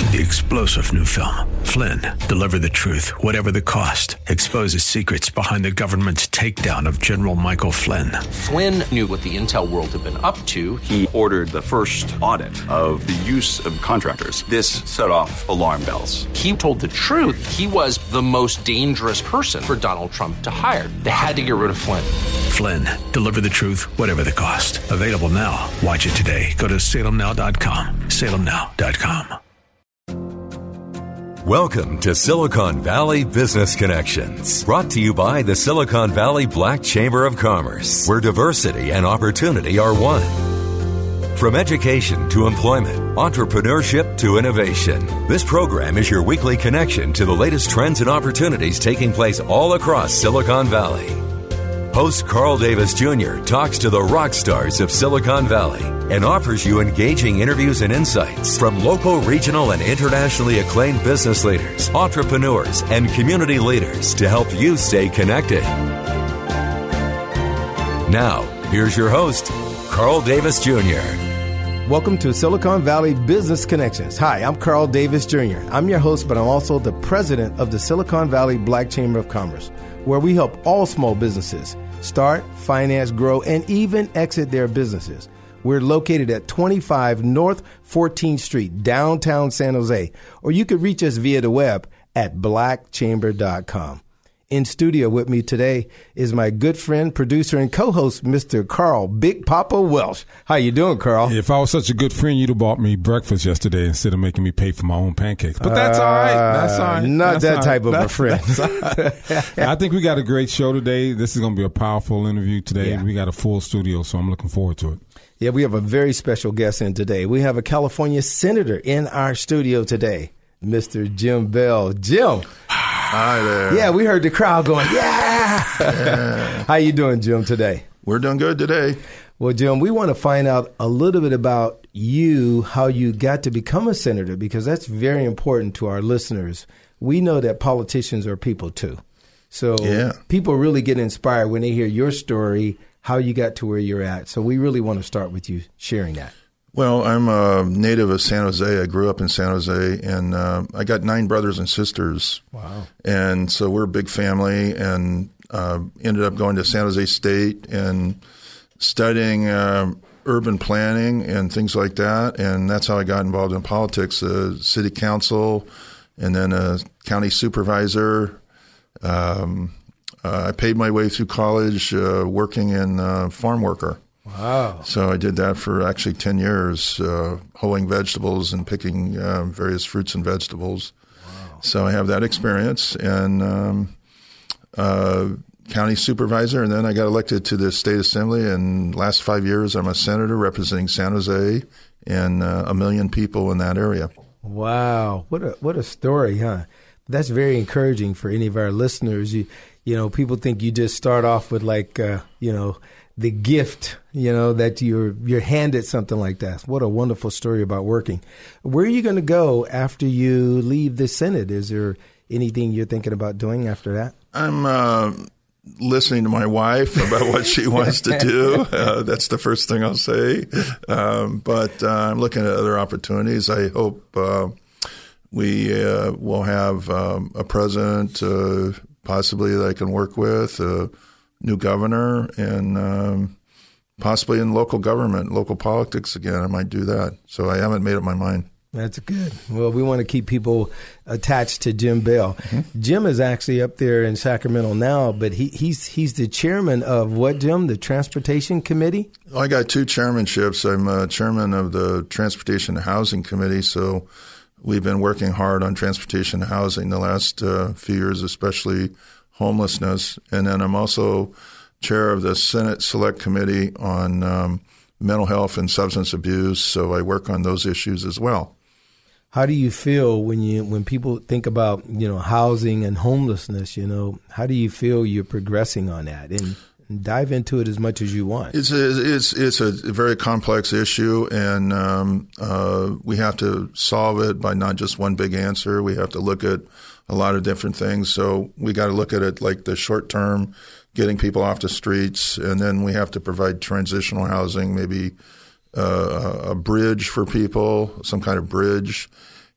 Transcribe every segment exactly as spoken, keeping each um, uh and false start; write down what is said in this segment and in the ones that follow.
the explosive new film, Flynn, deliver the truth, whatever the cost, exposes secrets behind the government's takedown of General Michael Flynn. Flynn knew what the intel world had been up to. He ordered the first audit of the use of contractors. This set off alarm bells. He told the truth. He was the most dangerous person for Donald Trump to hire. They had to get rid of Flynn. Flynn, deliver the truth, whatever the cost. Available now. Watch it today. Go to salem now dot com. salem now dot com. Welcome to Silicon Valley Business Connections, brought to you by the Silicon Valley Black Chamber of Commerce, where diversity and opportunity are one. From education to employment, entrepreneurship to innovation, this program is your weekly connection to the latest trends and opportunities taking place all across Silicon Valley. Host Carl Davis Junior talks to the rock stars of Silicon Valley and offers you engaging interviews and insights from local, regional, and internationally acclaimed business leaders, entrepreneurs, and community leaders to help you stay connected. Now, here's your host, Carl Davis Junior Welcome to Silicon Valley Business Connections. Hi, I'm Carl Davis Junior I'm your host, but I'm also the president of the Silicon Valley Black Chamber of Commerce, where we help all small businesses start, finance, grow, and even exit their businesses. We're located at twenty-five North fourteenth Street, downtown San Jose, or you could reach us via the web at black chamber dot com. In studio with me today is my good friend, producer, and co-host, Mister Carl Big Papa Welsh. How you doing, Carl? If I was such a good friend, you'd have bought me breakfast yesterday instead of making me pay for my own pancakes. But that's uh, all right. That's all right. Not that's that all type right. of that's, a friend. That's I think we got a great show today. This is going to be a powerful interview today. Yeah. We got a full studio, so I'm looking forward to it. Yeah, we have a very special guest in today. We have a California senator in our studio today, Mister Jim Bell. Jim. Hi there. Yeah, we heard the crowd going, yeah. yeah. How you doing, Jim, today? We're doing good today. Well, Jim, we want to find out a little bit about you, how you got to become a senator, because that's very important to our listeners. We know that politicians are people, too. So yeah. people really get inspired when they hear your story, how you got to where you're at. So we really want to start with you sharing that. Well, I'm a native of San Jose. I grew up in San Jose, and uh, I got nine brothers and sisters. Wow. And so we're a big family, and uh, ended up going to San Jose State and studying uh, urban planning and things like that. And that's how I got involved in politics, uh, city council, and then a county supervisor. Um, uh, I paid my way through college uh, working in uh, farm worker. Wow. So I did that for actually ten years, uh, hoeing vegetables and picking uh, various fruits and vegetables. Wow. So I have that experience, and um, uh, county supervisor, and then I got elected to the state assembly, and last five years I'm a senator representing San Jose and uh, a million people in that area. Wow. What a what a story, huh? That's very encouraging for any of our listeners. You, you know, people think you just start off with like, uh, you know, the gift, you know, that you're you're handed something like that. What a wonderful story about working. Where are you going to go after you leave the Senate? Is there anything you're thinking about doing after that? I'm uh, listening to my wife about what she wants to do. Uh, that's the first thing I'll say. Um, but uh, I'm looking at other opportunities. I hope uh, we uh, will have um, a president uh, possibly that I can work with, uh, new governor, and um, possibly in local government, local politics again. I might do that. So I haven't made up my mind. That's good. Well, we want to keep people attached to Jim Bell. Mm-hmm. Jim is actually up there in Sacramento now, but he, he's he's the chairman of what, Jim? The Transportation Committee? Well, I got two chairmanships. I'm uh, chairman of the Transportation and Housing Committee, so we've been working hard on transportation and housing the last uh, few years, especially homelessness. And then I'm also chair of the Senate Select Committee on um, mental health and substance abuse, so I work on those issues as well. How do you feel when you when people think about, you know, housing and homelessness, you know, how do you feel you're progressing on that? And, and dive into it as much as you want. It's a, it's it's a very complex issue, and um, uh, we have to solve it by not just one big answer. We have to look at a lot of different things. So we got to look at it like the short term, getting people off the streets, and then we have to provide transitional housing, maybe uh, a bridge for people, some kind of bridge.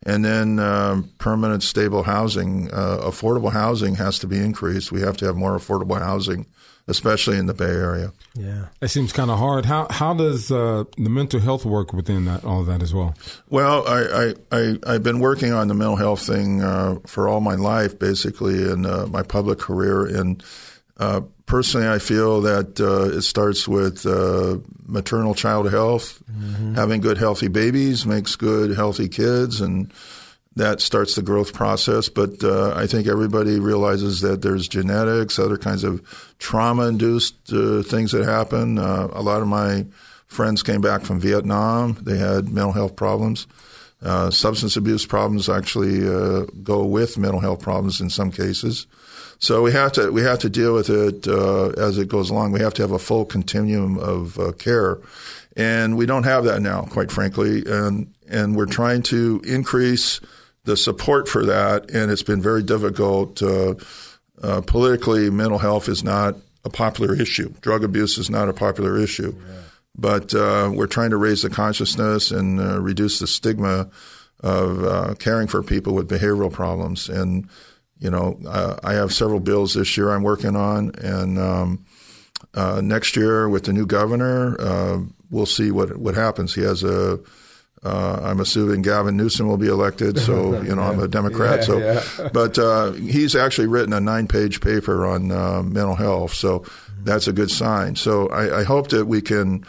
And then um, permanent, stable housing, uh, affordable housing has to be increased. We have to have more affordable housing, especially in the Bay Area. Yeah, it seems kind of hard. How how does uh, the mental health work within that, all of that as well? Well, I, I, I, I've been working on the mental health thing uh, for all my life, basically, in uh, my public career. And uh, personally, I feel that uh, it starts with uh, maternal child health. Mm-hmm. Having good, healthy babies makes good, healthy kids, and that starts the growth process. But uh, I think everybody realizes that there's genetics, other kinds of trauma-induced uh, things that happen. Uh, a lot of my friends came back from Vietnam. They had mental health problems. Uh, substance abuse problems actually uh, go with mental health problems in some cases. So we have to we have to deal with it uh, as it goes along. We have to have a full continuum of uh, care. And we don't have that now, quite frankly, and and we're trying to increase the support for that, and it's been very difficult. Uh, uh, politically, mental health is not a popular issue. Drug abuse is not a popular issue. Yeah. But uh, we're trying to raise the consciousness and uh, reduce the stigma of uh, caring for people with behavioral problems. And, you know, uh, I have several bills this year I'm working on, and um, uh, next year with the new governor, uh, we'll see what what happens. He has a, uh, I'm assuming Gavin Newsom will be elected, so, you know, I'm a Democrat. Yeah, so, yeah. But uh, he's actually written a nine-page paper on uh, mental health, so that's a good sign. So I, I hope that we can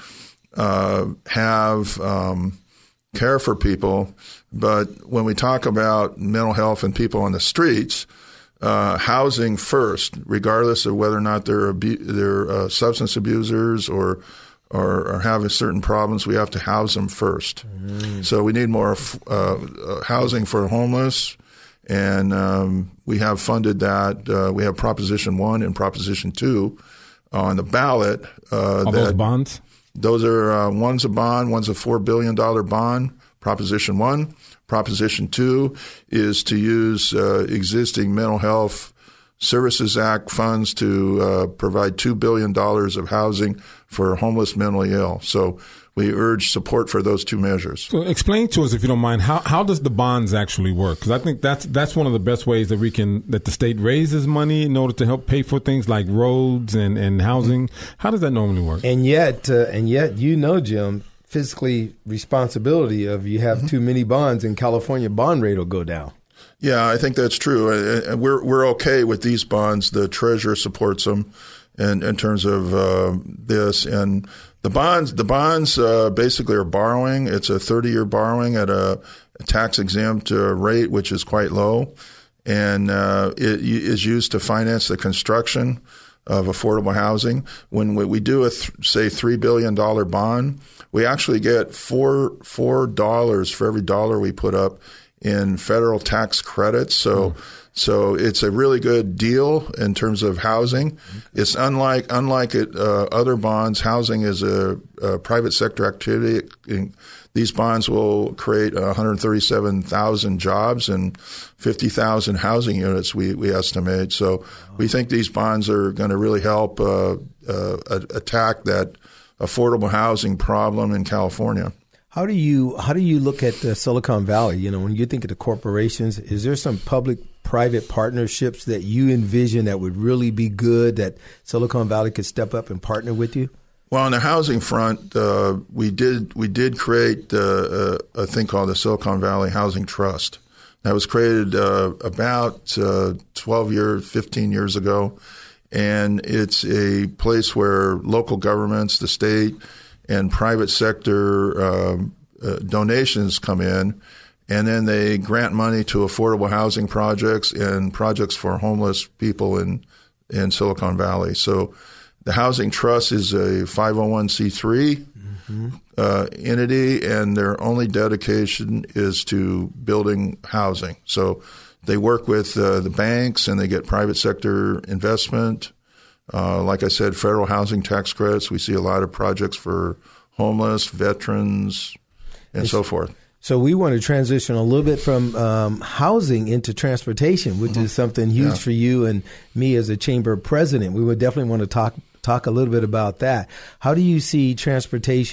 uh, have um, care for people, but when we talk about mental health and people on the streets, uh, housing first, regardless of whether or not they're abu- they're uh, substance abusers or Or, or having certain problems, we have to house them first. Mm. So we need more uh, housing for homeless, and um, we have funded that. Uh, we have Proposition One and Proposition Two on the ballot. Uh, Are that, those bonds? Those are uh, one's a bond, one's a four billion dollars bond. Proposition One. Proposition Two is to use uh, existing mental health Services Act funds to uh, provide two billion dollars of housing for homeless mentally ill. So we urge support for those two measures. So explain to us, if you don't mind, how, how does the bonds actually work? Because I think that's that's one of the best ways that we can that the state raises money in order to help pay for things like roads and, and housing. How does that normally work? And yet, uh, and yet, you know, Jim, fiscally responsibility of you have mm-hmm. too many bonds in California, bond rate will go down. Yeah, I think that's true. And we're we're okay with these bonds. The Treasurer supports them in, in terms of uh, this. And the bonds, the bonds uh, basically are borrowing. It's a thirty-year borrowing at a, a tax-exempt uh, rate, which is quite low. And uh, it is used to finance the construction of affordable housing. When we do a, th- say, three billion dollars bond, we actually get four four dollars for every dollar we put up in federal tax credits. So, mm. so it's a really good deal in terms of housing. It's unlike, unlike it, uh, other bonds. Housing is a, a private sector activity. It, these bonds will create one hundred thirty-seven thousand jobs and fifty thousand housing units, we, we estimate. So we think these bonds are going to really help, uh, uh, attack that affordable housing problem in California. How do you how do you look at the Silicon Valley? You know, when you think of the corporations, is there some public-private partnerships that you envision that would really be good, that Silicon Valley could step up and partner with you? Well, on the housing front, uh, we did we did create uh, a, a thing called the Silicon Valley Housing Trust. That was created uh, about uh, twelve years, fifteen years ago, and it's a place where local governments, the state, and private sector um, uh, donations come in, and then they grant money to affordable housing projects and projects for homeless people in in Silicon Valley. So the Housing Trust is a five oh one c three mm-hmm. uh, entity, and their only dedication is to building housing. So they work with uh, the banks, and they get private sector investment. Uh, like I said, federal housing tax credits. We see a lot of projects for homeless, veterans, and it's, so forth. So we want to transition a little bit from um, housing into transportation, which mm-hmm. is something huge yeah. for you and me as a chamber president. We would definitely want to talk talk a little bit about that. How do you see transportation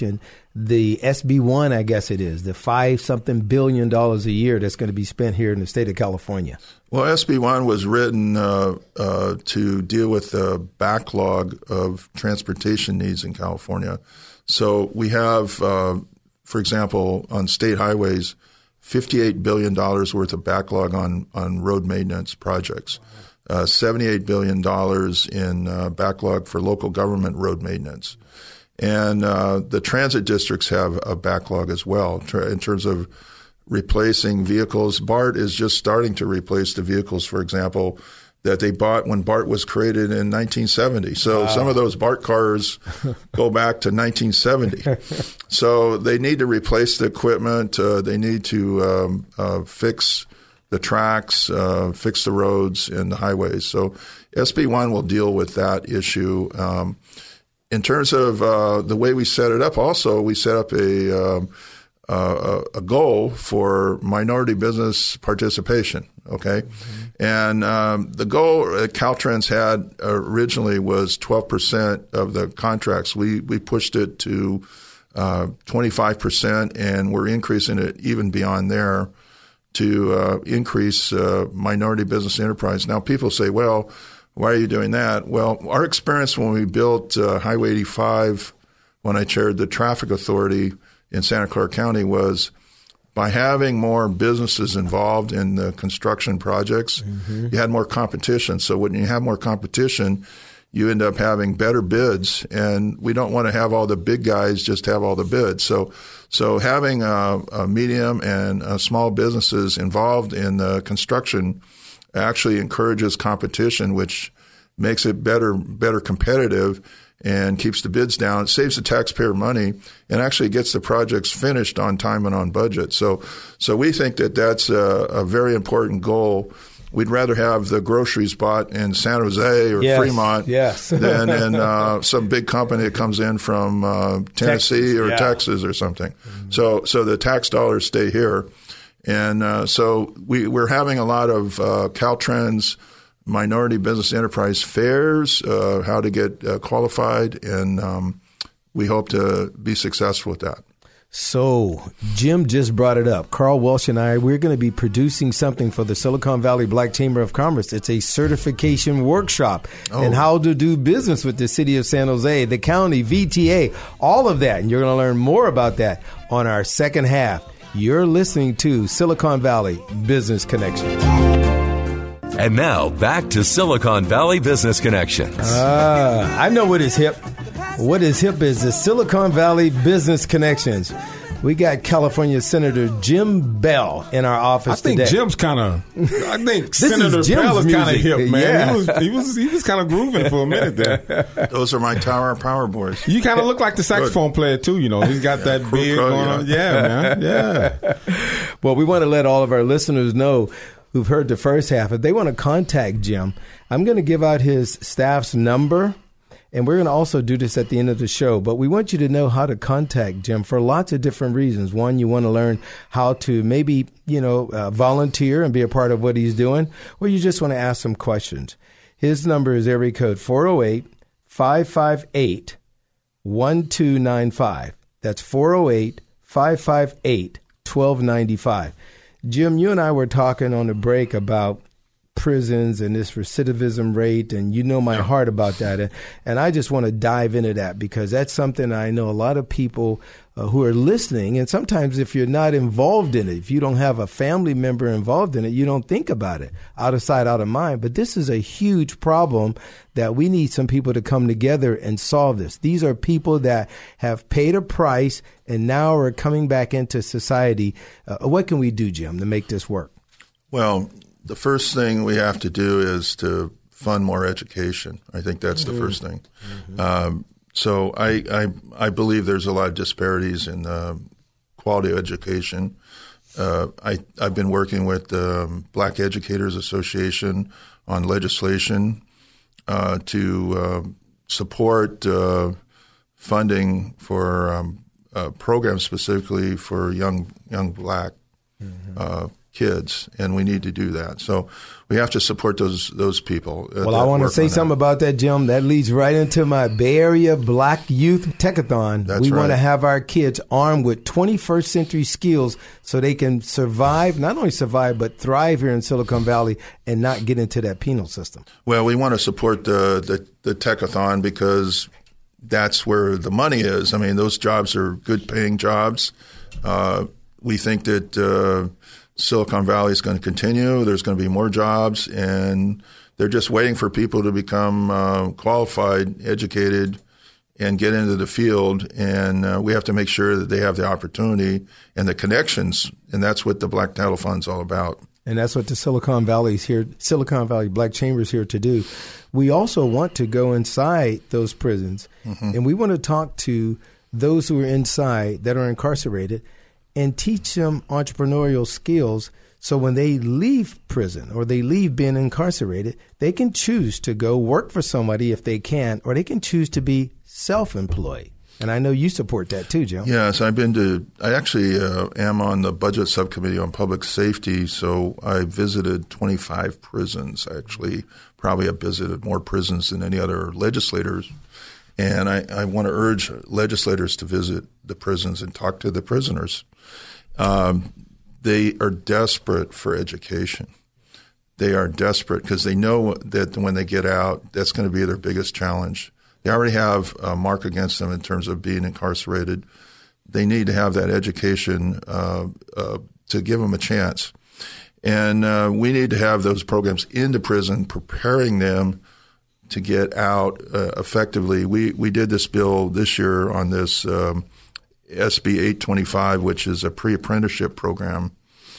the S B one, I guess it is, the five something billion dollars a year that's going to be spent here in the state of California? Well, S B one was written uh, uh, to deal with the backlog of transportation needs in California. So we have, uh, for example, on state highways, fifty-eight billion dollars worth of backlog on, on road maintenance projects, uh, seventy-eight billion dollars in uh, backlog for local government road maintenance. And uh, the transit districts have a backlog as well in terms of replacing vehicles. BART is just starting to replace the vehicles, for example, that they bought when BART was created in nineteen seventy. So wow. Some of those BART cars go back to nineteen seventy. So they need to replace the equipment. Uh, they need to um, uh, fix the tracks, uh, fix the roads and the highways. So S B one will deal with that issue. Um, in terms of uh, the way we set it up, also, we set up a um, Uh, a goal for minority business participation, okay? Mm-hmm. And um, the goal uh, Caltrans had originally was twelve percent of the contracts. We we pushed it to uh, twenty-five percent, and we're increasing it even beyond there to uh, increase uh, minority business enterprise. Now, people say, well, why are you doing that? Well, our experience when we built uh, Highway eighty-five, when I chaired the traffic authority in Santa Clara County, was by having more businesses involved in the construction projects, mm-hmm. you had more competition. So when you have more competition, you end up having better bids, and we don't want to have all the big guys just have all the bids. So, so having a, a medium and a small businesses involved in the construction actually encourages competition, which makes it better, better competitive, and keeps the bids down. It saves the taxpayer money and actually gets the projects finished on time and on budget. So, so we think that that's a, a very important goal. We'd rather have the groceries bought in San Jose or yes, Fremont yes. than in uh, some big company that comes in from uh, Tennessee Texas, or yeah. Texas or something. Mm-hmm. So, so the tax dollars stay here. And uh, so we, we're having a lot of uh, Caltrans minority business enterprise fairs, uh, how to get uh, qualified, and um, we hope to be successful with that. So Jim just brought it up. Carl Welsh and I, we're going to be producing something for the Silicon Valley Black Chamber of Commerce. It's a certification workshop oh. and how to do business with the city of San Jose, the county, V T A, all of that. And you're going to learn more about that on our second half. You're listening to Silicon Valley Business Connections. And now, back to Silicon Valley Business Connections. Uh, I know what is hip. What is hip is the Silicon Valley Business Connections. We got California Senator Jim Bell in our office today. I think today. Jim's kind of, I think Senator is Bell is kind of hip, man. Yeah. He was, he was, he was kind of grooving for a minute there. Those are my Tower Power boys. You kind of look like the saxophone Good. player too, you know. He's got yeah, that beard going yeah. on. Yeah, man. Yeah. Well, we want to let all of our listeners know who've heard the first half, if they want to contact Jim, I'm going to give out his staff's number, and we're going to also do this at the end of the show. But we want you to know how to contact Jim for lots of different reasons. One, you want to learn how to maybe, you know, uh, volunteer and be a part of what he's doing, or you just want to ask some questions. His number is area code four oh eight, five five eight, one two nine five. That's four oh eight, five five eight, one two nine five. Jim, you and I were talking on the break about prisons and this recidivism rate, and you know my heart about that. And, and I just want to dive into that because that's something I know a lot of people uh, who are listening, and sometimes if you're not involved in it, if you don't have a family member involved in it, you don't think about it. Out of sight, out of mind. But this is a huge problem that we need some people to come together and solve this. These are people that have paid a price and now are coming back into society. Uh, what can we do, Jim, to make this work? Well, the first thing we have to do is to fund more education. I think that's the mm-hmm. first thing. Mm-hmm. Um, so I, I I believe there's a lot of disparities in the quality of education. Uh, I, I've been working with the Black Educators Association on legislation uh, to uh, support uh, funding for um, uh, programs specifically for young young black mm-hmm. uh, kids, and we need to do that. So we have to support those those people. Uh, well, I want to say something that. about that, Jim. That leads right into my Bay Area Black Youth Techathon. That's we right. want to have our kids armed with twenty-first century skills so they can survive, not only survive, but thrive here in Silicon Valley and not get into that penal system. Well, we want to support the, the, the Techathon because that's where the money is. I mean, those jobs are good paying jobs. Uh, we think that uh, Silicon Valley is going to continue. There's going to be more jobs, and they're just waiting for people to become uh, qualified, educated, and get into the field. And uh, we have to make sure that they have the opportunity and the connections, and that's what the Black Title Fund's all about. And that's what the Silicon Valley's here, Silicon Valley Black Chamber is here to do. We also want to go inside those prisons, mm-hmm. and we want to talk to those who are inside that are incarcerated and teach them entrepreneurial skills so when they leave prison or they leave being incarcerated, they can choose to go work for somebody if they can, or they can choose to be self-employed. And I know you support that too, Jim. Yes, I've been to, I actually uh, am on the Budget Subcommittee on Public Safety, so I visited twenty-five prisons, actually. Probably have visited more prisons than any other legislators. And I, I want to urge legislators to visit the prisons and talk to the prisoners. Um, they are desperate for education. They are desperate because they know that when they get out, that's going to be their biggest challenge. They already have a mark against them in terms of being incarcerated. They need to have that education uh, uh, to give them a chance. And uh, we need to have those programs into prison, preparing them to get out uh, effectively. We we did this bill this year on this um, S B eight twenty-five, which is a pre-apprenticeship program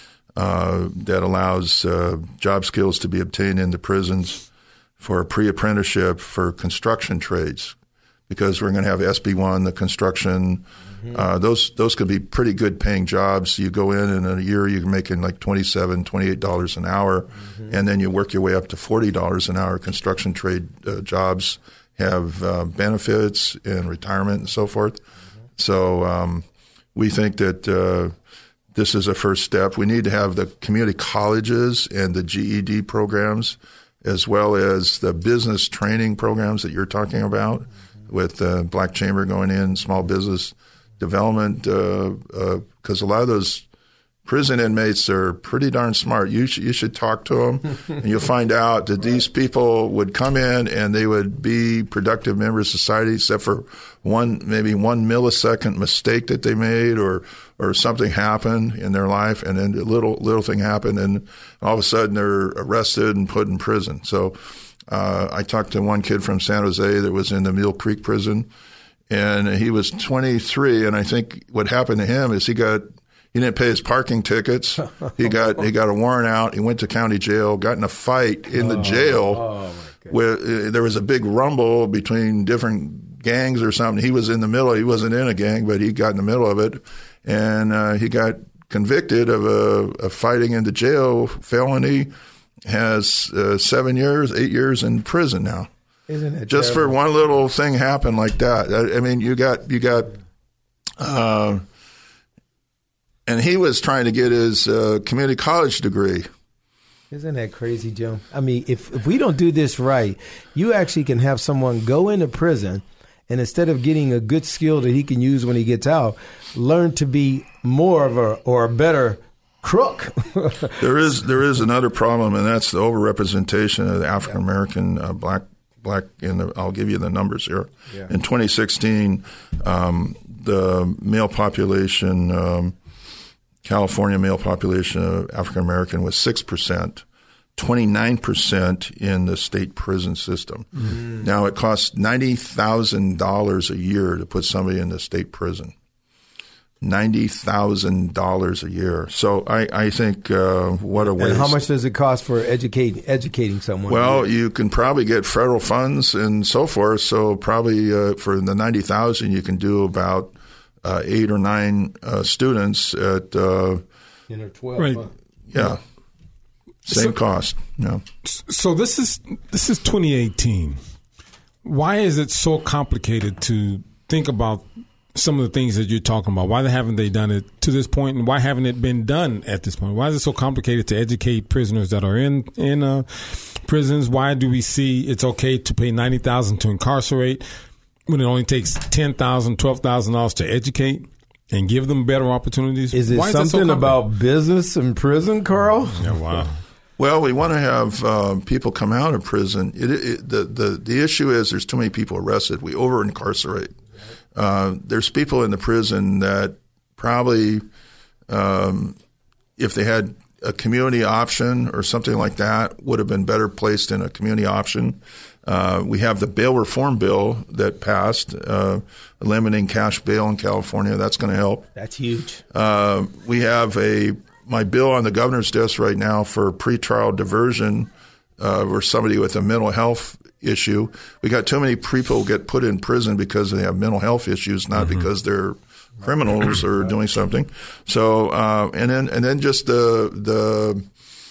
uh, that allows uh, job skills to be obtained in the prisons for a pre-apprenticeship for construction trades, because we're going to have S B one, the construction. Mm-hmm. Uh, those those could be pretty good paying jobs. You go in and in a year you're making like twenty-seven dollars, twenty-eight dollars an hour, mm-hmm. and then you work your way up to forty dollars an hour. Construction trade uh, jobs have uh, benefits and retirement and so forth. Mm-hmm. So um, we think that uh, this is a first step. We need to have the community colleges and the G E D programs, as well as the business training programs that you're talking about, mm-hmm. with uh, Black Chamber going in, small business development, because uh, uh, a lot of those prison inmates are pretty darn smart. You, sh- you should talk to them, and you'll find out that these people would come in and they would be productive members of society, except for one, maybe one millisecond mistake that they made, or or something happened in their life, and then a little little thing happened, and all of a sudden they're arrested and put in prison. So uh, I talked to one kid from San Jose that was in the Mill Creek prison, and he was twenty-three, and I think what happened to him is he got he didn't pay his parking tickets. He got he got a warrant out. He went to county jail, got in a fight in the jail. Oh, oh where uh, there was a big rumble between different gangs or something. He was in the middle. He wasn't in a gang, but he got in the middle of it, and uh, he got convicted of a, a fighting in the jail felony. Has uh, seven years, eight years in prison now. Isn't it just terrible? For one little thing happened like that? I, I mean, you got you got, uh, and he was trying to get his uh, community college degree. Isn't that crazy, Jim? I mean, if if we don't do this right, you actually can have someone go into prison, and instead of getting a good skill that he can use when he gets out, learn to be more of a or a better crook. there is there is another problem, and that's the overrepresentation of the African American uh, black black. In the, I'll give you the numbers here. Yeah. In twenty sixteen, um, the male population, um, California male population of African American was six percent. twenty-nine percent in the state prison system. Mm. Now, it costs ninety thousand dollars a year to put somebody in the state prison. ninety thousand dollars a year. So I, I think uh, what a waste. And how much does it cost for educating educating someone? Well, you can probably get federal funds and so forth. So probably uh, for the ninety thousand dollars, you can do about uh, eight or nine uh, students at uh, ten or twelve. Right. Huh? Yeah. Same so, cost. Yeah. So this is this is twenty eighteen. Why is it so complicated to think about some of the things that you're talking about? Why haven't they done it to this point, and why haven't it been done at this point? Why is it so complicated to educate prisoners that are in in uh, prisons? Why do we see it's okay to pay ninety thousand dollars to incarcerate when it only takes ten thousand dollars, twelve thousand dollars to educate and give them better opportunities? Is it Why something is so about business in prison, Carl? Yeah, wow. Well, we want to have uh, people come out of prison. It, it, the, the, the issue is there's too many people arrested. We over-incarcerate. Uh, there's people in the prison that probably, um, if they had a community option or something like that, would have been better placed in a community option. Uh, we have the bail reform bill that passed, uh, eliminating cash bail in California. That's going to help. That's huge. Uh, we have a my bill on the governor's desk right now for pretrial diversion, uh, or somebody with a mental health issue. We got too many people get put in prison because they have mental health issues, not mm-hmm. because they're criminals or doing something. So, uh, and then and then just the the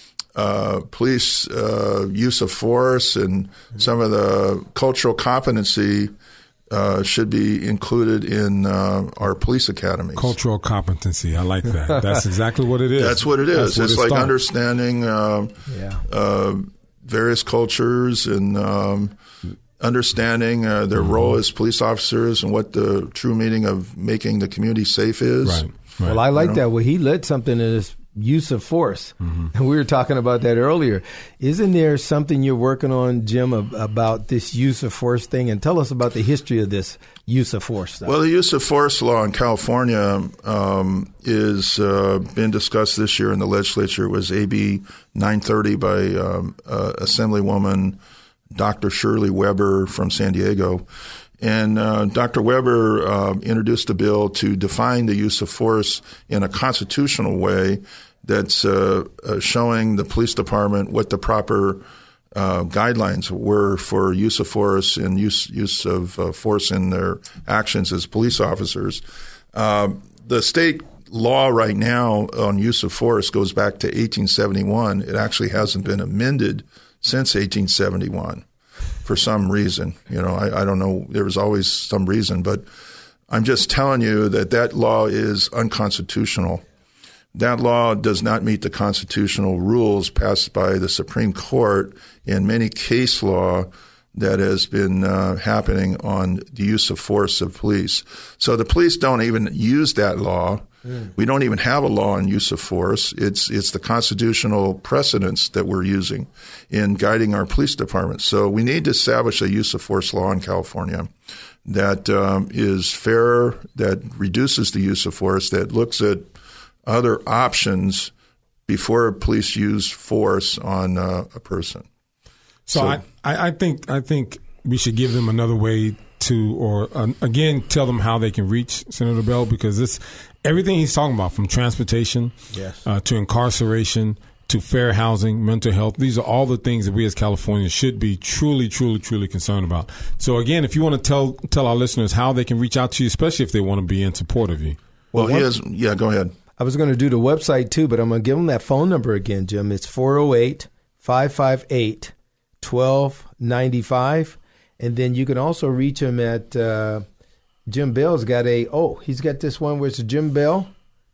uh, police uh, use of force and some of the cultural competency uh, should be included in uh, our police academies. Cultural competency, I like that. That's exactly what it is. That's what it is. What it's it like starts. understanding uh, yeah. uh, various cultures and um, understanding uh, their mm-hmm. role as police officers and what the true meaning of making the community safe is. Right. Right. Well, I like you know? that. Well, he led something in his use of force. Mm-hmm. And we were talking about that earlier. Isn't there something you're working on, Jim, ab- about this use of force thing? And tell us about the history of this use of force stuff. Well, the use of force law in California um, is uh, been discussed this year in the legislature. It was A B nine thirty by um, uh, Assemblywoman Doctor Shirley Weber from San Diego. And uh, Doctor Weber uh, introduced a bill to define the use of force in a constitutional way that's uh, uh, showing the police department what the proper uh, guidelines were for use of force and use use of uh, force in their actions as police officers. Uh, the state law right now on use of force goes back to eighteen seventy-one. It actually hasn't been amended since eighteen seventy-one. For some reason, you know, I, I don't know. There was always some reason, but I'm just telling you that that law is unconstitutional. That law does not meet the constitutional rules passed by the Supreme Court in many case law that has been uh, happening on the use of force of police. So the police don't even use that law. Mm. We don't even have a law on use of force. It's it's the constitutional precedents that we're using in guiding our police departments. So we need to establish a use of force law in California that um, is fair, that reduces the use of force, that looks at other options before police use force on uh, a person. So, so I, I think I think we should give them another way to, or uh, again, tell them how they can reach Senator Bell, because this everything he's talking about, from transportation yes. uh, to incarceration to fair housing, mental health, these are all the things that we as Californians should be truly, truly, truly concerned about. So again, if you want to tell tell our listeners how they can reach out to you, especially if they want to be in support of you. Well, he has, yeah, go ahead. I was going to do the website too, but I'm going to give them that phone number again, Jim. It's four oh eight, five five eight, one two nine five. And then you can also reach him at uh, Jim Bell's got a, oh, he's got this one where it's jim bell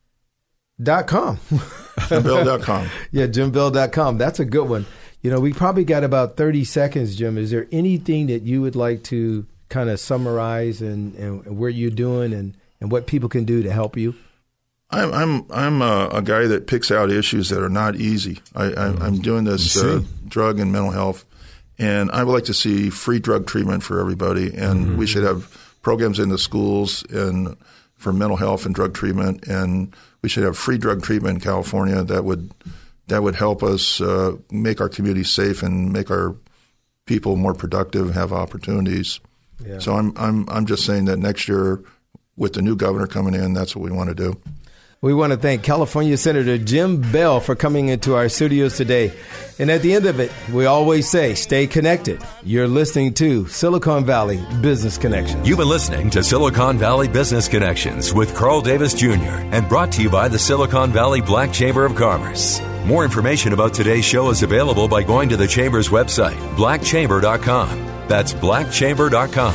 dot com. jim bell dot com. Yeah, jim bell dot com. That's a good one. You know, we probably got about thirty seconds, Jim. Is there anything that you would like to kind of summarize and, and where you're doing and, and what people can do to help you? I'm I'm I'm a, a guy that picks out issues that are not easy. I, I, I'm doing this uh, drug and mental health, and I would like to see free drug treatment for everybody, and mm-hmm. we should have programs in the schools and for mental health and drug treatment, and we should have free drug treatment in California that would that would help us uh, make our community safe and make our people more productive, have opportunities. Yeah. So I'm I'm I'm just saying that next year, with the new governor coming in, that's what we want to do. We want to thank California Senator Jim Bell for coming into our studios today. And at the end of it, we always say, stay connected. You're listening to Silicon Valley Business Connections. You've been listening to Silicon Valley Business Connections with Carl Davis Junior and brought to you by the Silicon Valley Black Chamber of Commerce. More information about today's show is available by going to the Chamber's website, black chamber dot com. That's black chamber dot com.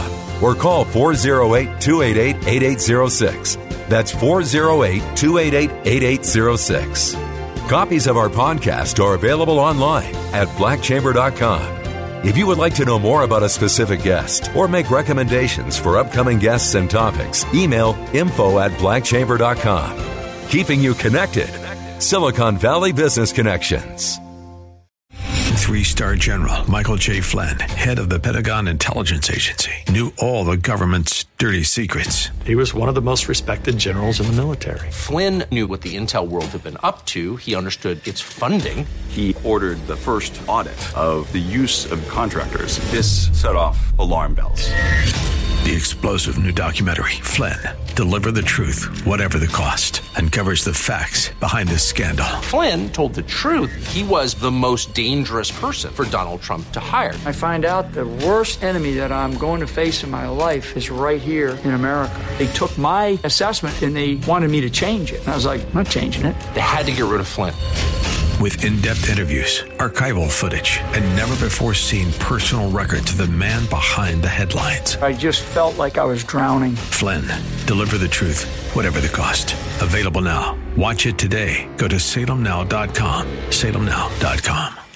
or call four oh eight, two eight eight, eight eight zero six. That's four oh eight, two eight eight, eight eight zero six. Copies of our podcast are available online at black chamber dot com. If you would like to know more about a specific guest or make recommendations for upcoming guests and topics, email info at black chamber dot com. Keeping you connected. Silicon Valley Business Connections. Three-star General Michael J. Flynn, head of the Pentagon Intelligence Agency, knew all the government's dirty secrets. He was one of the most respected generals in the military. Flynn knew what the intel world had been up to. He understood its funding. He ordered the first audit of the use of contractors. This set off alarm bells. The explosive new documentary, Flynn, Deliver the Truth, Whatever the Cost, uncovers the facts behind this scandal. Flynn told the truth. He was the most dangerous person for Donald Trump to hire. I find out the worst enemy that I'm going to face in my life is right here in America. They took my assessment and they wanted me to change it. And I was like, I'm not changing it. They had to get rid of Flynn. With in-depth interviews, archival footage, and never-before-seen personal records of the man behind the headlines. I just felt like I was drowning. Flynn, Deliver the Truth, Whatever the Cost. Available now. Watch it today. Go to salem now dot com. salem now dot com.